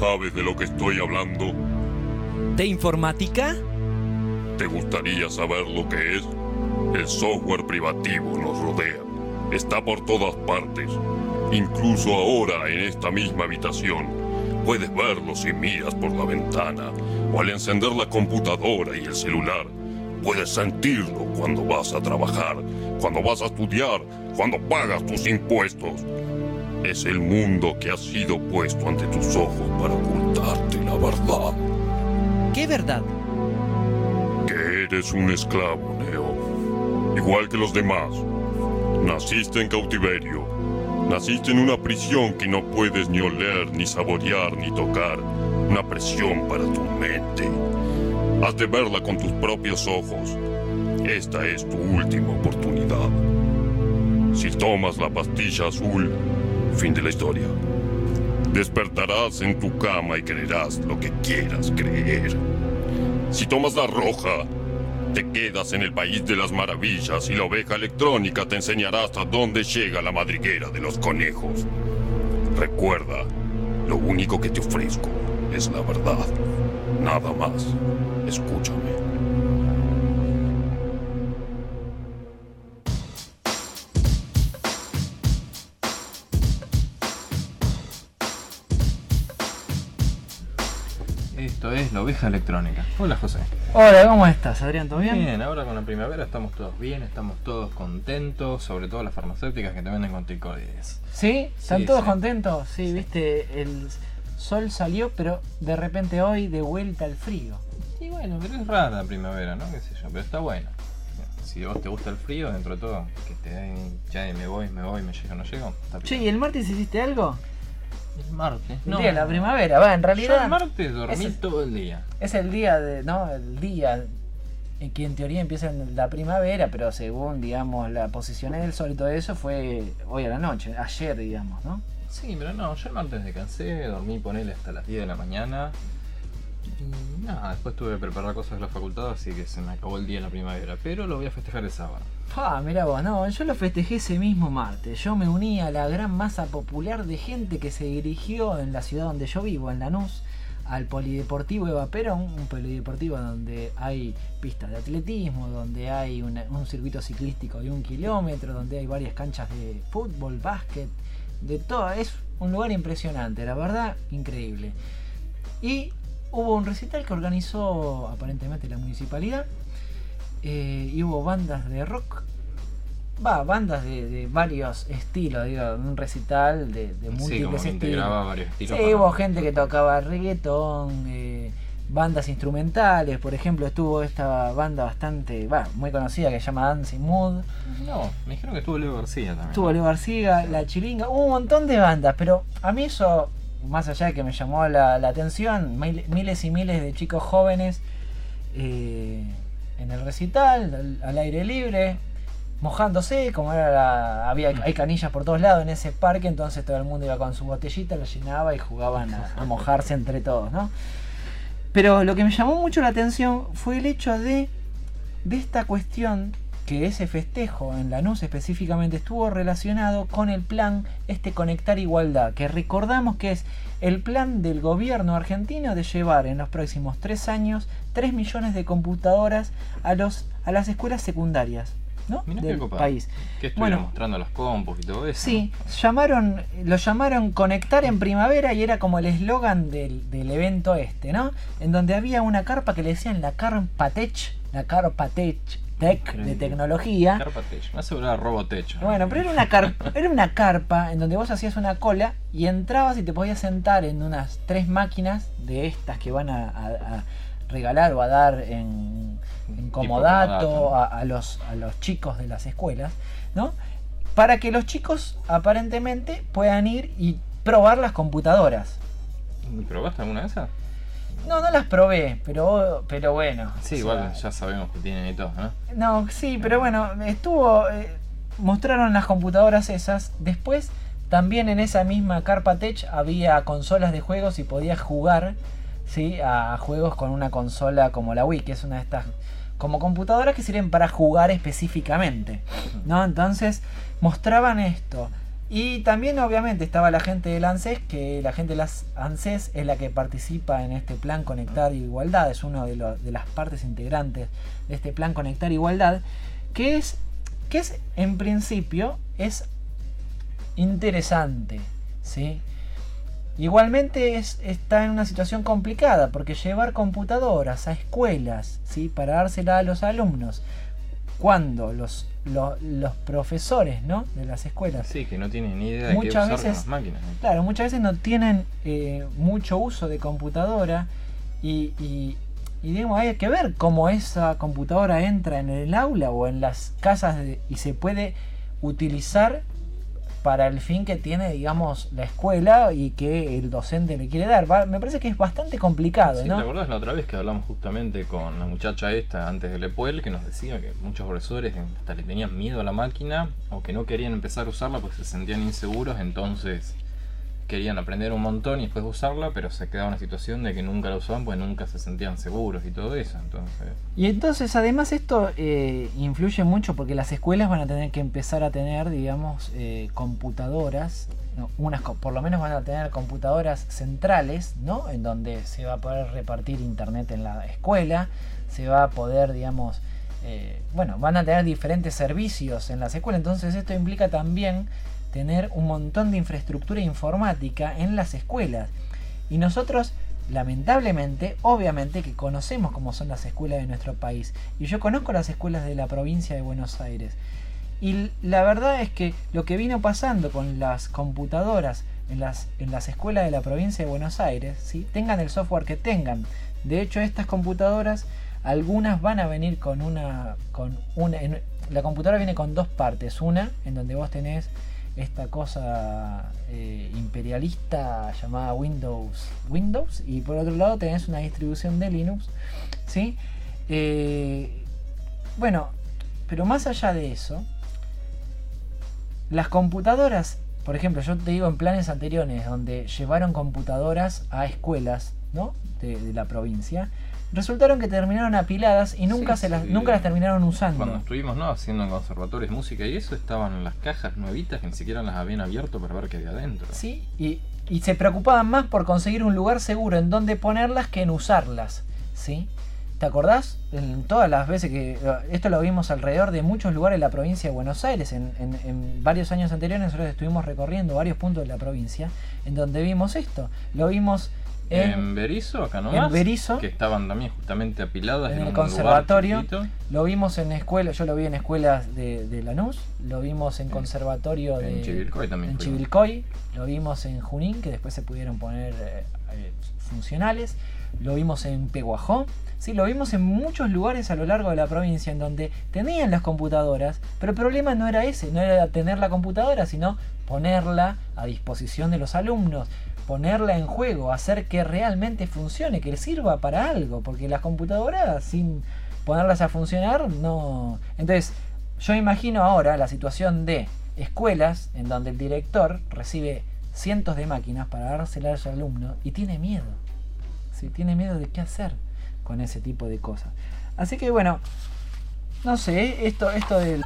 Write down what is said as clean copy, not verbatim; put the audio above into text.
¿Sabes de lo que estoy hablando? ¿De informática? ¿Te gustaría saber lo que es? El software privativo nos rodea. Está por todas partes. Incluso ahora, en esta misma habitación, puedes verlo si miras por la ventana. O al encender la computadora y el celular, puedes sentirlo cuando vas a trabajar, cuando vas a estudiar, cuando pagas tus impuestos. Es el mundo que ha sido puesto ante tus ojos para ocultarte la verdad. ¿Qué verdad? Que eres un esclavo, Neo. Igual que los demás. Naciste en cautiverio. Naciste en una prisión que no puedes ni oler, ni saborear, ni tocar. Una prisión para tu mente. Has de verla con tus propios ojos. Esta es tu última oportunidad. Si tomas la pastilla azul, fin de la historia. Despertarás en tu cama y creerás lo que quieras creer. Si tomas la roja, te quedas en el país de las maravillas y la oveja electrónica te enseñará hasta dónde llega la madriguera de los conejos. Recuerda, lo único que te ofrezco es la verdad. Nada más. Escúchame. Esto es la oveja electrónica. Hola, José. Hola, ¿cómo estás, Adrián? ¿Todo bien? Bien, ahora con la primavera estamos todos bien, estamos todos contentos, sobre todo las farmacéuticas que te venden corticoides. ¿Sí? ¿Están Sí, todos sí. contentos? Sí, viste, el sol salió, pero de repente hoy de vuelta al frío. Y bueno, pero es rara la primavera, ¿no? Qué sé yo, pero está bueno. Si a vos te gusta el frío, dentro de todo, que te den, ya me voy, me llego, no llego. Está Che, bien. ¿y el martes hiciste algo? El martes. El día de la primavera, va, en Yo realidad el martes dormí es- todo el día. es el día de, ¿no? El día en que en teoría empieza la primavera, pero según, digamos, la posición del sol y todo eso, fue hoy a la noche, ayer, digamos, ¿no? Sí, pero no, yo el martes descansé, dormí ponele hasta las 10 de la mañana. Y nada, después tuve que preparar cosas de la facultad, así que se me acabó el día de la primavera. Pero lo voy a festejar el sábado. Mirá vos, no, yo lo festejé ese mismo martes. Yo me uní a la gran masa popular de gente que se dirigió en la ciudad donde yo vivo, en Lanús, al Polideportivo Eva Perón, un polideportivo donde hay pistas de atletismo, donde hay un circuito ciclístico de 1 kilómetro, donde hay varias canchas de fútbol, básquet, de todo. Es un lugar impresionante, la verdad, increíble. Y hubo un recital que organizó aparentemente la municipalidad. Y hubo bandas de rock, bandas de varios estilos, digo, un recital de Sí, múltiples como que estilos. integraba varios estilos. Sí, hubo gente que tocaba reggaetón, bandas instrumentales, por ejemplo estuvo esta banda bastante, muy conocida que se llama Dancing Mood, No, me dijeron que estuvo Leo García también. estuvo Leo García, La Chiringa, hubo un montón de bandas, pero a mí eso, más allá de que me llamó la atención, miles y miles de chicos jóvenes en el recital, al aire libre, mojándose, como era hay canillas por todos lados en ese parque, entonces todo el mundo iba con su botellita, la llenaba y jugaban a mojarse entre todos, ¿no? Pero lo que me llamó mucho la atención fue el hecho de esta cuestión, que ese festejo en Lanús específicamente estuvo relacionado con el plan Conectar Igualdad, que recordamos que es el plan del gobierno argentino de llevar en los próximos 3 años 3 millones de computadoras a las escuelas secundarias, ¿no? Mirá qué del copado. país. Que estuvieron Bueno, mostrando las compus y todo eso. sí, lo llamaron Conectar en Primavera y era como el eslogan del evento ¿no? En donde había una carpa que le decían la Carpa Tech de Increíble. tecnología. Carpatech, me aseguraba Robotech. Bueno, pero era una carpa en donde vos hacías una cola y entrabas y te podías sentar en unas 3 máquinas de estas que van a regalar o a dar en comodato comodato. a los chicos de las escuelas, ¿no? Para que los chicos aparentemente puedan ir y probar las computadoras. ¿Probaste alguna de esas? No las probé, pero bueno. Sí, o igual sea, ya sabemos que tienen y todo, ¿no? no, sí, pero bueno, mostraron las computadoras esas. Después, también en esa misma Carpa Tech había consolas de juegos y podías jugar, ¿sí? A juegos con una consola como la Wii, que es una de estas como computadoras que sirven para jugar específicamente, ¿no? Entonces mostraban esto. Y también obviamente estaba la gente del ANSES, que la gente de las ANSES es la que participa en este plan Conectar Igualdad, es una de las partes integrantes de este plan Conectar Igualdad, que es en principio es interesante, ¿sí? Igualmente está en una situación complicada, porque llevar computadoras a escuelas, ¿sí?, para dárselas a los alumnos, cuando los profesores, ¿no?, de las escuelas, Sí, que no tienen ni idea de qué muchas usar veces, las máquinas. claro, muchas veces no tienen mucho uso de computadora y digamos, hay que ver cómo esa computadora entra en el aula o en las casas y se puede utilizar para el fin que tiene, digamos, la escuela y que el docente le quiere dar. Me parece que es bastante complicado, Sí, ¿no? ¿te acordás la otra vez que hablamos justamente con la muchacha esta antes del EPUEL, que nos decía que muchos profesores hasta le tenían miedo a la máquina o que no querían empezar a usarla porque se sentían inseguros, entonces querían aprender un montón y después usarla, pero se quedaba en una situación de que nunca la usaban porque nunca se sentían seguros y todo eso. Y entonces además esto influye mucho porque las escuelas van a tener que empezar a tener, digamos, computadoras, ¿no? Por lo menos van a tener computadoras centrales, ¿no?, en donde se va a poder repartir internet en la escuela, se va a poder, digamos, van a tener diferentes servicios en las escuelas. Entonces esto implica también tener un montón de infraestructura informática en las escuelas. Y nosotros, lamentablemente, obviamente que conocemos cómo son las escuelas de nuestro país. Y yo conozco las escuelas de la provincia de Buenos Aires. Y la verdad es que lo que vino pasando con las computadoras en las escuelas de la provincia de Buenos Aires, ¿sí?, tengan el software que tengan. De hecho, estas computadoras, algunas van a venir con una la computadora viene con dos partes. Una en donde vos tenés esta cosa imperialista llamada Windows, y por otro lado tenés una distribución de Linux, ¿sí? Pero más allá de eso, las computadoras, por ejemplo, yo te digo, en planes anteriores donde llevaron computadoras a escuelas, ¿no?, de la provincia, resultaron que terminaron apiladas y nunca nunca las terminaron usando. Cuando estuvimos, ¿no?, haciendo en conservatorios de música y eso, estaban las cajas nuevitas que ni siquiera las habían abierto para ver qué había adentro. Sí, y se preocupaban más por conseguir un lugar seguro en donde ponerlas que en usarlas, ¿sí? ¿Te acordás? En todas las veces que esto lo vimos alrededor de muchos lugares de la provincia de Buenos Aires, en varios años anteriores nosotros estuvimos recorriendo varios puntos de la provincia en donde vimos esto. Lo vimos en Berisso, acá nomás, en Berisso, que estaban también justamente apiladas en el un conservatorio. lugar lo vimos en escuelas, yo lo vi en escuelas de Lanús, lo vimos en conservatorio en Chivilcoy también. En Chivilcoy, lo vimos en Junín, que después se pudieron poner funcionales, lo vimos en Peguajó, sí, lo vimos en muchos lugares a lo largo de la provincia en donde tenían las computadoras, pero el problema no era ese, no era tener la computadora, sino ponerla a disposición de los alumnos, ponerla en juego, hacer que realmente funcione, que sirva para algo, porque las computadoras sin ponerlas a funcionar no. Entonces yo imagino ahora la situación de escuelas en donde el director recibe cientos de máquinas para dárselas a los alumnos y tiene miedo, ¿sí? Tiene miedo de qué hacer con ese tipo de cosas. Así que bueno, no sé, esto del